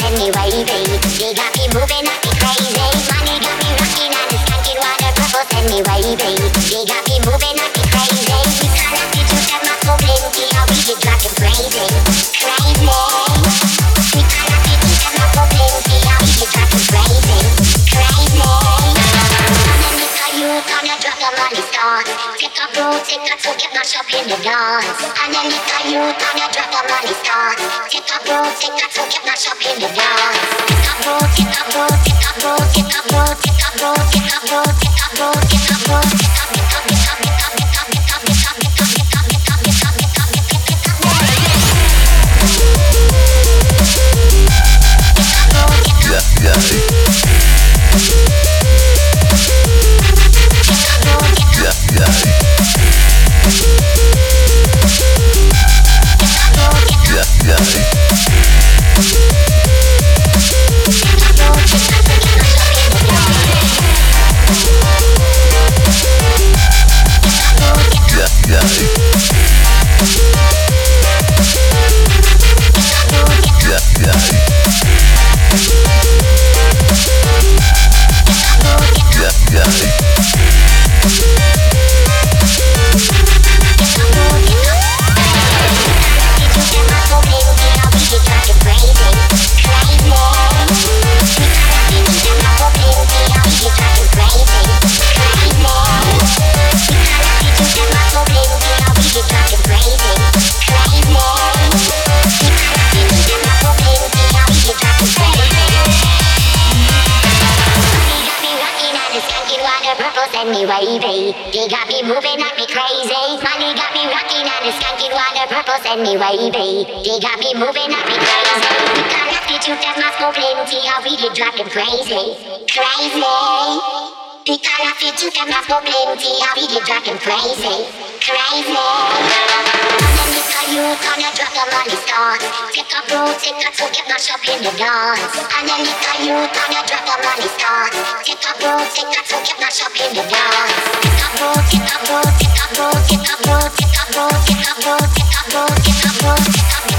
send me wavy. They got me moving, I be crazy. Money got me rocking and the skanking water purple send me wavy. They got me moving, I be crazy. We can't let the juice and my smoke plenty. How we get drunk and crazy, crazy. We can't let the juice and my smoke plenty. How we get drunk and crazy, crazy. You gonna drop the money store. Take a road, take a tour, get my shop in the dance. And then you gonna drop the money store. Take a road, take a tour, get my shop in the dance. Take a road, take a road, take a road, take a road, take a road, take a road, take a road, take a road, take a send me wavy. They got me moving like me crazy. Money got me rocking and the skanking water purple send me wavy. They got me moving like me crazy. We can't let the juice and my smoke plenty. How we get drunk and crazy, crazy. We can't let the juice and my smoke plenty. How we get drunk and crazy, crazy. You gonna drop the money store. Take a road, take a tour, get my shop in the dance. And then you gonna drop the money store. Take a road, take a tour, get my shop in the dance. Take a road, take a road, take a road, take a road, take a road, take a road, take a road, take a road, take a road.